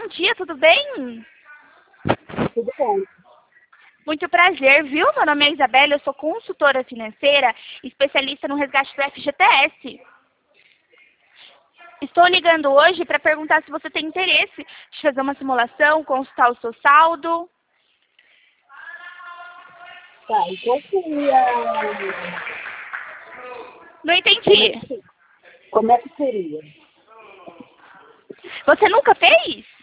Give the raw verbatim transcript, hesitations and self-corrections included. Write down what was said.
dia, tudo bem? Tudo bom. Muito prazer, viu? Meu nome é Isabela, eu sou consultora financeira, especialista no resgate do F G T S. Estou ligando hoje para perguntar se você tem interesse de fazer uma simulação, consultar o seu saldo. Tá, e qual seria... Não Como é entendi. que, como é que seria? Você nunca fez?